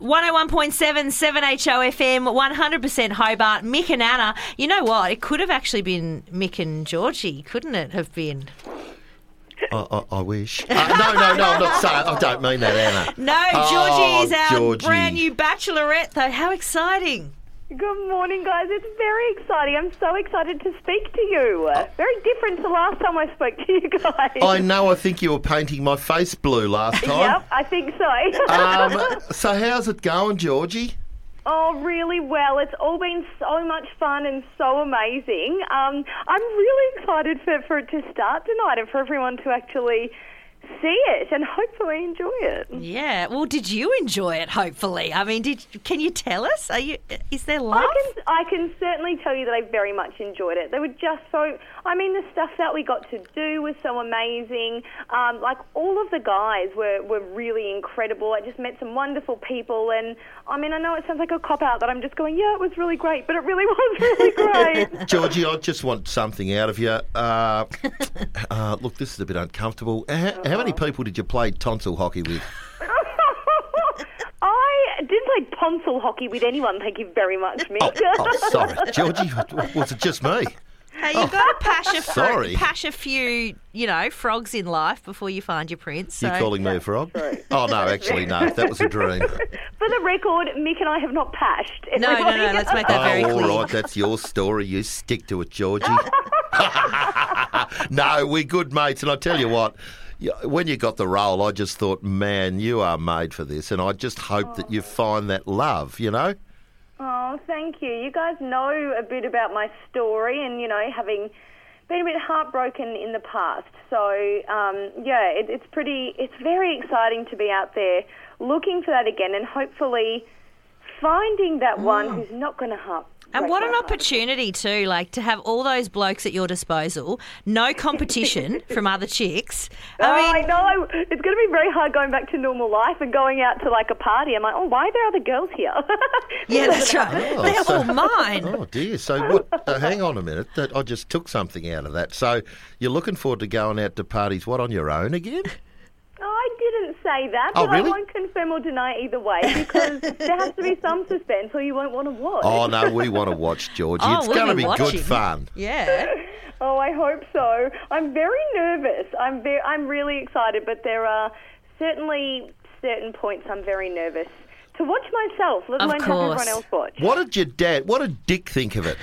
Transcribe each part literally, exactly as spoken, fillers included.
one oh one point seven, seven H O F M, one hundred percent Hobart, Mick and Anna. You know what? It could have actually been Mick and Georgie, couldn't it have been? I, I, I wish. Uh, no, no, no, I'm not saying. I don't mean that, Anna. No, Georgie oh, is our Georgie. brand new bachelorette, though. How exciting. Good morning, guys. It's very exciting. I'm so excited to speak to you. Very different to last time I spoke to you guys. I know, I think you were painting my face blue last time. Yep, I think so. um, so how's it going, Georgie? Oh, really well. It's all been so much fun and so amazing. Um, I'm really excited for, for it to start tonight and for everyone to actually see it and hopefully enjoy it. Yeah. Well, did you enjoy it, hopefully? I mean, did can you tell us? Are you? Is there love? I can, I can certainly tell you that I very much enjoyed it. They were just so... I mean, the stuff that we got to do was so amazing. Um, like, all of the guys were, were really incredible. I just met some wonderful people. And, I mean, I know it sounds like a cop-out that I'm just going, yeah, it was really great, but it really was really great. Georgie, I just want something out of you. Uh, uh, look, this is a bit uncomfortable. How, how many people did you play tonsil hockey with? I didn't play tonsil hockey with anyone, thank you very much, Mick. Oh, oh, sorry. Georgie, was it just me? Hey, you've got to pash a, sorry. pash a few, you know, frogs in life before you find your prince. So. You calling me a frog? Oh, no, actually, no. That was a dream. For the record, Mick and I have not pashed. No, no, no, let's make that very oh, clear. all right, that's your story. You stick to it, Georgie. No, we're good mates, and I tell you what, when you got the role, I just thought, man, you are made for this, and I just hope oh. that you find that love, you know? Oh, thank you. You guys know a bit about my story and, you know, having been a bit heartbroken in the past. So, um, yeah, it, it's pretty, it's very exciting to be out there looking for that again and hopefully finding that mm. one who's not going to heart. And what an opportunity too, like to have all those blokes at your disposal, no competition from other chicks. I oh, mean, I know. It's going to be very hard going back to normal life and going out to like a party. I'm like, oh, why are there other girls here? Yeah, that's right. Oh, They're so, all mine. Oh, dear. So what? Uh, hang on a minute. That I just took something out of that. So you're looking forward to going out to parties, what, on your own again? I didn't say that, Oh, but really? I won't confirm or deny either way because there has to be some suspense or you won't want to watch. Oh, no, we want to watch, Georgie. Oh, it's we'll going to be be watching. good fun. Yeah. Oh, I hope so. I'm very nervous. I'm very, I'm really excited, but there are certainly certain points I'm very nervous to watch myself, let Of alone have course. everyone else watch. What did your dad, what did Dick think of it?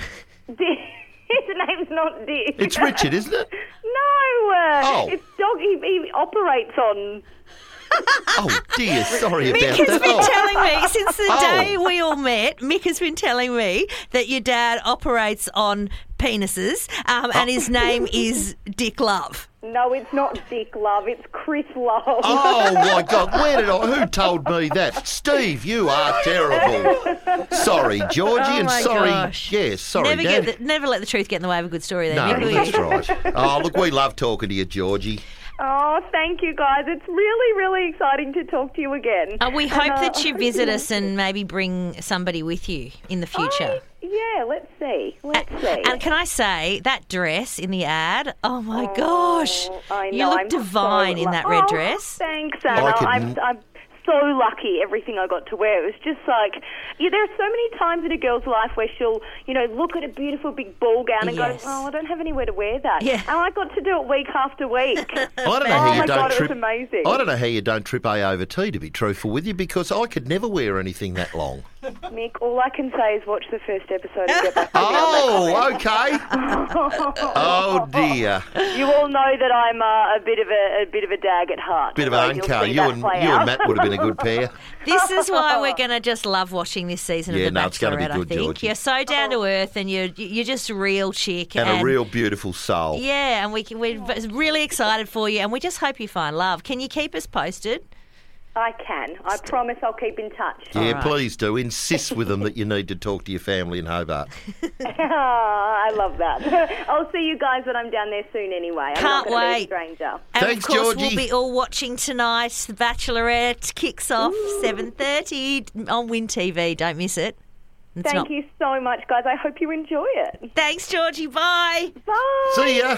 His name's not Dick. It's Richard, isn't it? No, uh, Oh. it's Dog. He, he operates on... Oh, dear, sorry Mick about has that. been Oh. telling me, since the Oh. day we all met, Mick has been telling me that your dad operates on penises um, and his name is Dick Love. No, it's not Dick Love. It's Chris Love. Oh, my God, where did I, who told me that? Steve, you are terrible. Sorry, Georgie, Oh and my sorry, gosh. yes, sorry, Never, Dad. get the, never let the truth get in the way of a good story there, No, Mick, will you? that's right. Oh, look, we love talking to you, Georgie. Oh, thank you, guys. It's really, really exciting to talk to you again. Uh, we hope And, uh, that you I hope visit you us and maybe bring somebody with you in the future. I- yeah, let's see. Let's see. And can I say, that dress in the ad, oh my gosh. I know, You look I'm divine so in that lu- red oh, dress. Thanks, Anna. I could- I'm, I'm so lucky everything I got to wear. It was just like, yeah, there are so many times in a girl's life where she'll, you know, look at a beautiful big ball gown and Yes. go, oh, I don't have anywhere to wear that. Yeah. And I got to do it week after week. I don't know Oh how you my don't God, it was trip. amazing. I don't know how you don't trip A over T, to be truthful with you, because I could never wear anything that long. Mick, all I can say is watch the first episode and get back to me on Oh, okay. that. Oh dear. You all know that I'm uh, a bit of a, a bit of a dag at heart. Bit of so an you'll uncar. see You that and play you out. and Matt would have been a good pair. This is why we're going to just love watching this season Yeah, of The no, it's gonna be Bachelorette, good, I think. Georgie. You're so down to earth and you're, you're just a real chick. And a real beautiful soul. Yeah, and we can, we're really excited for you and we just hope you find love. Can you keep us posted? I can. I promise I'll keep in touch. Yeah, All right. please do. Insist with them that you need to talk to your family in Hobart. I love that. I'll see you guys when I'm down there soon anyway. I'm Can't not going to be a wait. stranger. And Thanks, of course, Georgie. we'll be all watching tonight. The Bachelorette kicks off seven thirty on Win T V. Don't miss it. It's Thank not- you so much, guys. I hope you enjoy it. Thanks, Georgie. Bye. Bye. See ya.